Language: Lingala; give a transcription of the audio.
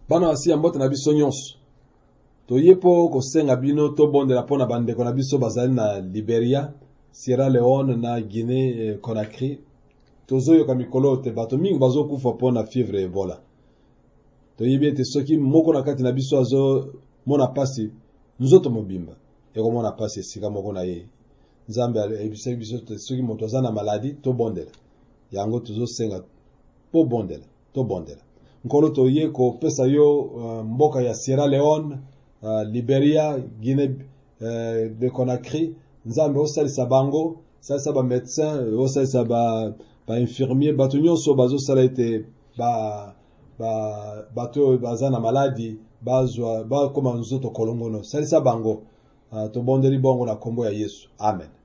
bana asi ambote na biso nyonso toyepo kosenga bino to bondela pona bandeko na biso bazali na Liberia, Sierra Leone na Guinée Conakry. Tozoyoka mikolo te bato mingi bazokufa pona fièvre Ebola. Toyebi ete soki moko na kati na biso azo mona pasi nzoto mobimba eko mona pasi esika moko na ye. Nzambe ayebisa biso soki moto aza na maladi to bondela yango tozosenga po bondela to bondela. Nkolo toye ko pesa yo mboka ya Sierra Leone, Liberia, Guinée de Conakry. Nzambe osalisa bango, salisa ba médecin, osalisa ba infirmier, bato nyonso bazosala ete bato baza na maladi bazwa ba koma nzoto kolongono. Salisa bango to bondeli bongo na kombo ya Yesu. Amen.